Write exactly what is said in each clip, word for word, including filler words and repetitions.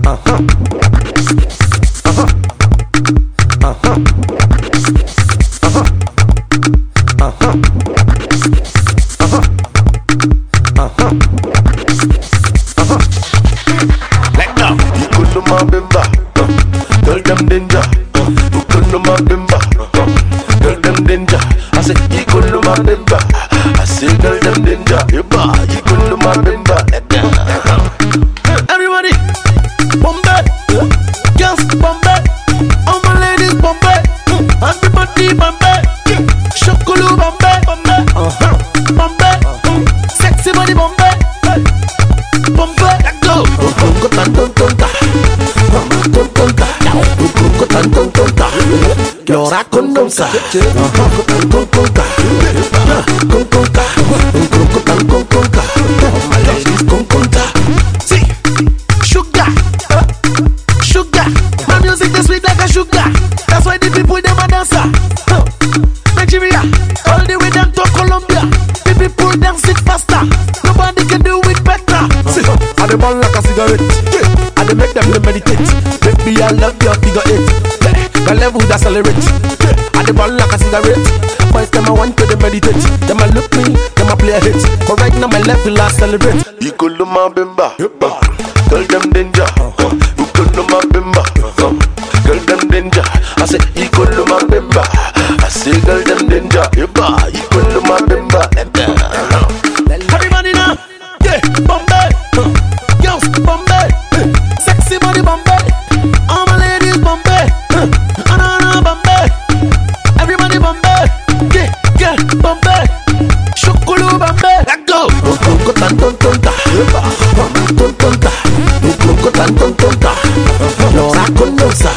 Uh-huh. Uh-huh. Uh-huh. Uh-huh. Uh-huh. Uh-huh. Uh-huh. Uh-huh. Let go. You couldn't my bimba. Tell them danger. You couldn't my bimba. Tell them danger. I said you couldn't my bimba. I said tell them danger. You couldn't my bimba. Everybody, Bombay, girls Bombay, all my ladies Bombay, everybody Bombay, Shokulu Bombay, Bombay, uh-huh. Bombay, sexy body Bombay, Bombay, let go. You're a condom, sir. See, sugar, sugar. My music is sweet like a sugar. That's why the people them a dancer. Nigeria, all the way down to Colombia. The people dance it faster. Nobody can do it better. See, I dey burn like a cigarette. I dey make them meditate. Baby, I love your figure eight. The level that accelerate. I dey burn like a cigarette. First time I want to dey meditate. Them a look me, them a play a hit. But right now my level I celebrate. You could do my bimba. Tell them danger. You could do my bimba. Tell them danger. I say you could do my bimba. I say tell them danger. You could do my bimba. Everybody now, yeah, Bombay, girls Bombay, sexy body Bombay, all my ladies Bombay, Anana Bombay, everybody Bombay, yeah, yeah, Bombay, Shokulu Bombay, let go. You're a condom, sir.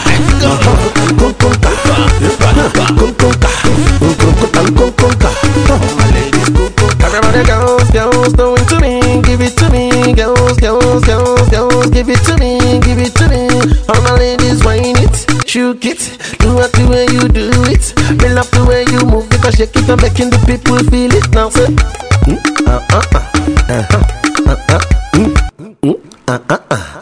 Everybody girls, girls, do it to me, give it to me, girls, girls, girls, girls, give it to me, give it to me. All my ladies whine it, shook it, do it the way you do it. Me love the way you move because shake it and making the people feel it. Now say, mm, uh, uh, uh, uh, uh, uh, uh, mm, mm, uh, uh, uh.